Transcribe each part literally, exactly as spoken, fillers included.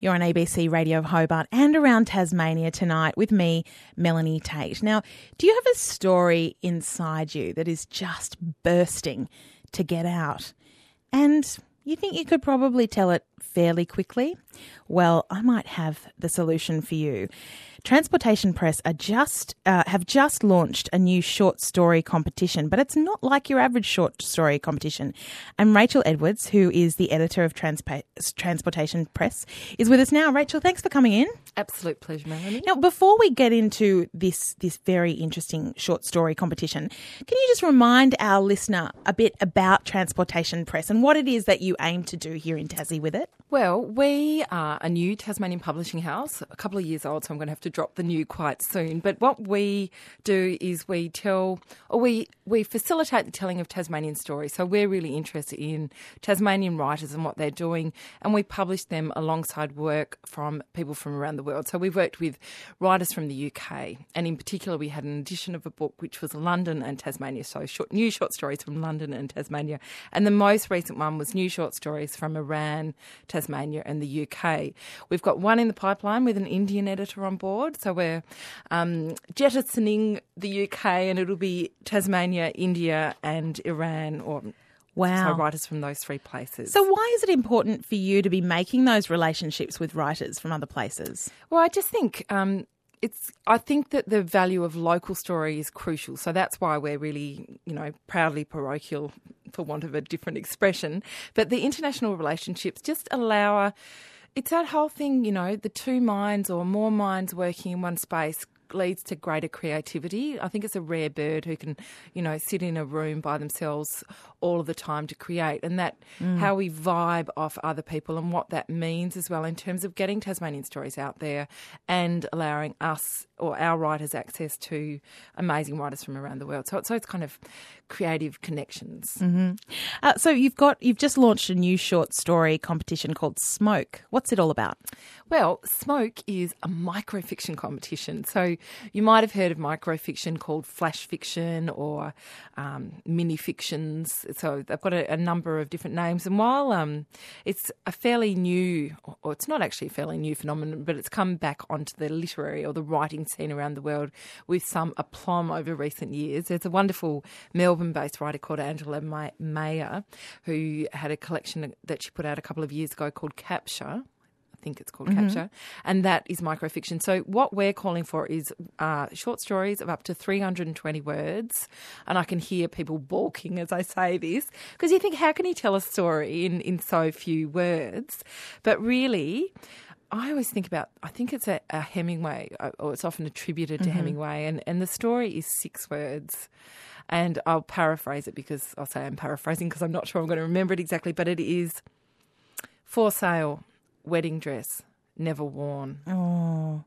You're on A B C Radio Hobart and around Tasmania tonight with me, Melanie Tate. Now, do you have a story inside you that is just bursting to get out? And you think you could probably tell it fairly quickly? Well, I might have the solution for you. Transportation Press are just uh, have just launched a new short story competition, but it's not like your average short story competition. And Rachel Edwards, who is the editor of Transpa- Transportation Press, is with us now. Rachel, thanks for coming in. Absolute pleasure, Melanie. Now, before we get into this this very interesting short story competition, can you just remind our listener a bit about Transportation Press and what it is that you aim to do here in Tassie with it? Well, we are a new Tasmanian publishing house, a couple of years old, so I'm going to have to drop the new quite soon. But what we do is we tell, or we, we facilitate the telling of Tasmanian stories. So we're really interested in Tasmanian writers and what they're doing, and we publish them alongside work from people from around the world. So we've worked with writers from the U K, and in particular we had an edition of a book which was London and Tasmania, so short, new short stories from London and Tasmania. And the most recent one was new short stories from Iran, Tasmania and the U K. We've got one in the pipeline with an Indian editor on board, so we're um, jettisoning the U K, and it'll be Tasmania, India and Iran, or Wow. so writers from those three places. So why is it important for you to be making those relationships with writers from other places? Well, I just think um, it's. I think that the value of local story is crucial. So that's why we're really, you know, proudly parochial, for want of a different expression. But the international relationships just allow a, it's that whole thing, you know, the two minds or more minds working in one space leads to greater creativity. I think it's a rare bird who can, you know, sit in a room by themselves all of the time to create, and that mm. how we vibe off other people and what that means as well in terms of getting Tasmanian stories out there and allowing us or our writers access to amazing writers from around the world. So, so it's kind of creative connections. Mm-hmm. Uh, so you've got you've just launched a new short story competition called Smoke. What's it all about? Well, Smoke is a microfiction competition. So you might have heard of microfiction called flash fiction or um, mini fictions. So they've got a, a number of different names. And while um, it's a fairly new, or it's not actually a fairly new phenomenon, but it's come back onto the literary or the writing scene around the world with some aplomb over recent years. There's a wonderful Melbourne-based writer called Angela May- Mayer who had a collection that she put out a couple of years ago called Capture. I think it's called mm-hmm. Capture, and that is microfiction. So what we're calling for is uh, short stories of up to three hundred twenty words, and I can hear people balking as I say this, because you think, how can you tell a story in, in so few words? But really, I always think about, I think it's a, a Hemingway, or it's often attributed to mm-hmm. Hemingway, and, and the story is six words. And I'll paraphrase it because I'll say I'm paraphrasing because I'm not sure I'm going to remember it exactly, but it is for sale. Wedding dress, never worn. Oh,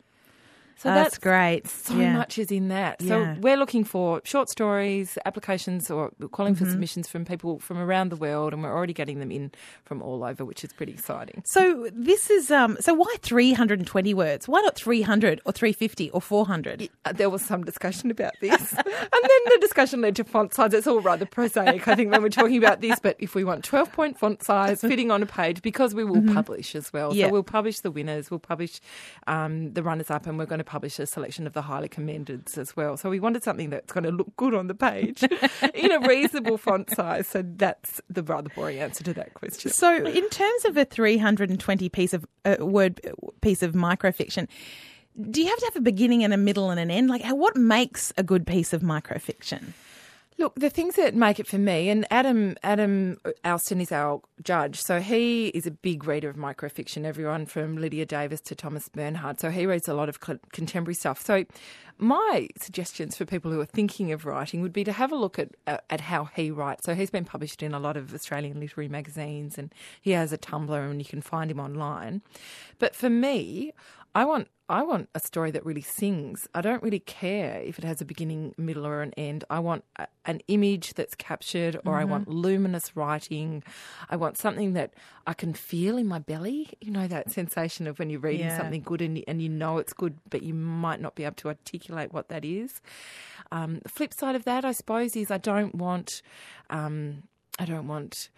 so that's, that's great. So yeah. much is in that. So yeah. we're looking for short stories, applications, or calling mm-hmm. for submissions from people from around the world, and we're already getting them in from all over, which is pretty exciting. So this is um. So why three hundred twenty words? Why not three hundred or three fifty or four hundred? Yeah, there was some discussion about this, and then the discussion led to font size. It's all rather prosaic, I think, when we're talking about this. But if we want twelve point font size fitting on a page, because we will mm-hmm. publish as well. Yeah. So we'll publish the winners, we'll publish um, the runners up, and we're going to publish a selection of the highly commendeds as well. So we wanted something that's going to look good on the page in a reasonable font size. So that's the rather boring answer to that question. So in terms of a three hundred twenty piece of uh, word piece of microfiction, do you have to have a beginning and a middle and an end? Like, how, what makes a good piece of microfiction? Look, the things that make it for me, and Adam Adam Alston is our judge, so he is a big reader of microfiction, everyone from Lydia Davis to Thomas Bernhard, so he reads a lot of contemporary stuff. So my suggestions for people who are thinking of writing would be to have a look at at how he writes. So he's been published in a lot of Australian literary magazines, and he has a Tumblr, and you can find him online. But for me, I want I want a story that really sings. I don't really care if it has a beginning, middle or an end. I want a, an image that's captured, or mm-hmm. I want luminous writing. I want something that I can feel in my belly. You know, that sensation of when you're reading yeah. something good and, and you know it's good, but you might not be able to articulate what that is. Um, the flip side of that, I suppose, is I don't want, um, I don't want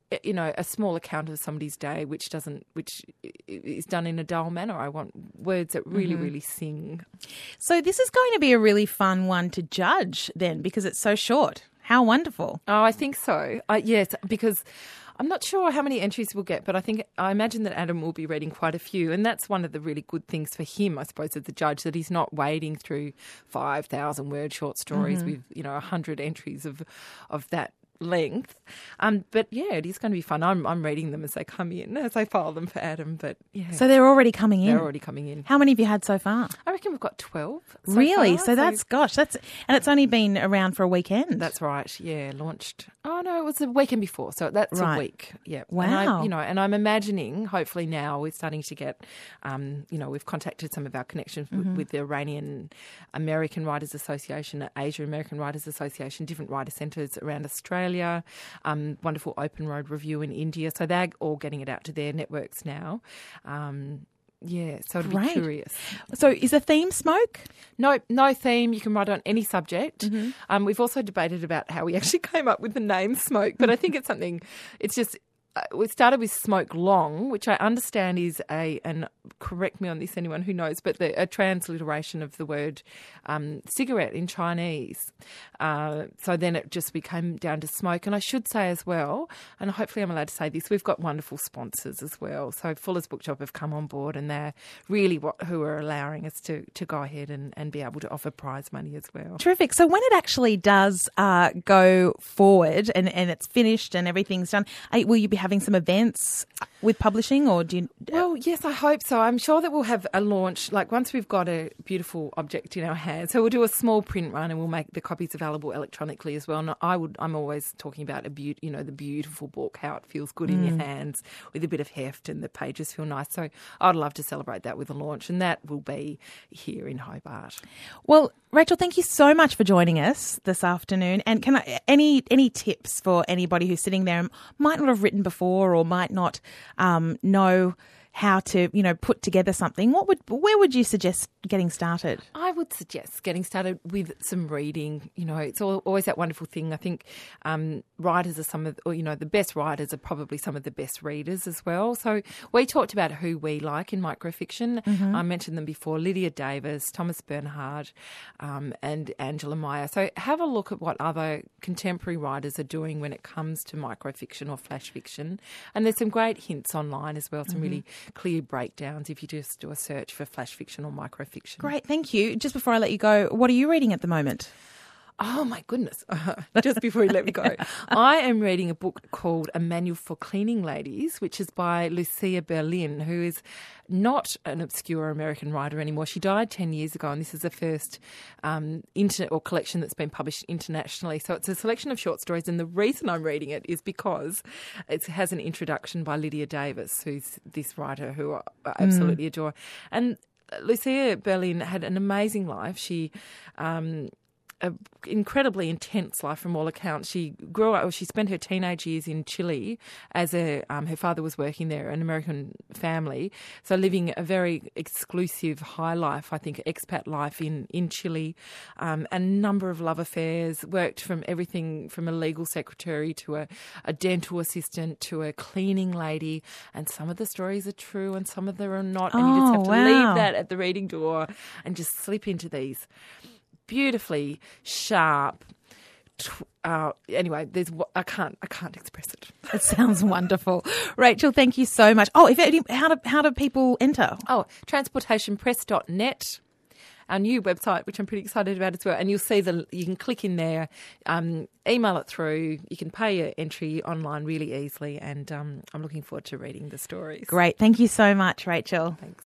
you know, a small account of somebody's day, which doesn't, which is done in a dull manner. I want words that really, mm-hmm. really sing. So this is going to be a really fun one to judge then, because it's so short. How wonderful. Oh, I think so. I, yes, because I'm not sure how many entries we'll get, but I think I imagine that Adam will be reading quite a few, and that's one of the really good things for him, I suppose, as the judge, that he's not wading through five thousand word short stories mm-hmm. with, you know, one hundred entries of of that length. Um, but yeah, it is going to be fun. I'm I'm reading them as they come in, as I file them for Adam. But yeah, so they're already coming in. They're already coming in. How many have you had so far? I reckon we've got twelve. So really? Far, so that's so... gosh, that's and it's only been around for a weekend. That's right. Yeah, launched. Oh no, it was the weekend before. So that's right. a week. Yeah. Wow. And I, you know, and I'm imagining, hopefully now we're starting to get, um, you know, we've contacted some of our connections mm-hmm. with, with the Iranian American Writers Association, Asia American Writers Association, different writer centres around Australia. Um, wonderful Open Road Review in India. So they're all getting it out to their networks now. Um, yeah, so it'll Great. be curious. So is the theme smoke? No, no theme. You can write on any subject. Mm-hmm. Um, we've also debated about how we actually came up with the name Smoke, but I think it's something, it's just, uh, we started with Smoke Long, which I understand is a, and correct me on this, anyone who knows, but the, a transliteration of the word um, cigarette in Chinese. Uh, so then it just became down to smoke. And I should say as well, and hopefully I'm allowed to say this, we've got wonderful sponsors as well. So Fuller's Bookshop have come on board, and they're really what who are allowing us to, to go ahead and, and be able to offer prize money as well. Terrific. So when it actually does uh, go forward and, and it's finished and everything's done, will you be having some events with publishing, or do you... Well, yes, I hope so. I'm sure that we'll have a launch, like once we've got a beautiful object in our hands. So we'll do a small print run and we'll make the copies available electronically as well. And I would, I'm always talking about a be- you know, the beautiful book, how it feels good in mm. your hands with a bit of heft and the pages feel nice. So I'd love to celebrate that with a launch, and that will be here in Hobart. Well, Rachel, thank you so much for joining us this afternoon. And can I, any any tips for anybody who's sitting there and might not have written before or might not um, know how to, you know, put together something? What would, where would you suggest getting started? I would suggest getting started with some reading. You know, it's all, always that wonderful thing. I think um, writers are some of, or, you know, the best writers are probably some of the best readers as well. So we talked about who we like in microfiction. Mm-hmm. I mentioned them before: Lydia Davis, Thomas Bernhard, um, and Angela Meyer. So have a look at what other contemporary writers are doing when it comes to microfiction or flash fiction. And there's some great hints online as well, some mm-hmm. really clear breakdowns if you just do a search for flash fiction or microfiction. Great, thank you. Just before I let you go, what are you reading at the moment? Oh, my goodness. Just before you let me go. I am reading a book called A Manual for Cleaning Ladies, which is by Lucia Berlin, who is not an obscure American writer anymore. She died ten years ago, and this is the first um, inter- or collection that's been published internationally. So it's a selection of short stories, and the reason I'm reading it is because it has an introduction by Lydia Davis, who's this writer who I absolutely mm. adore. And Lucia Berlin had an amazing life. She... Um, an incredibly intense life from all accounts. She grew up, she spent her teenage years in Chile as a, um, her father was working there, an American family, so living a very exclusive high life, I think, expat life in, in Chile, um, and a number of love affairs, worked from everything from a legal secretary to a, a dental assistant to a cleaning lady, and some of the stories are true and some of them are not, and oh, you just have to wow. leave that at the reading door and just slip into these beautifully sharp. Uh, anyway, there's I can't I can't express it. It sounds wonderful, Rachel. Thank you so much. Oh, if it, how do how do people enter? Oh, transportation press dot net, our new website, which I'm pretty excited about as well. And you'll see the you can click in there, um, email it through. You can pay your entry online really easily, and um, I'm looking forward to reading the stories. Great, thank you so much, Rachel. Thanks.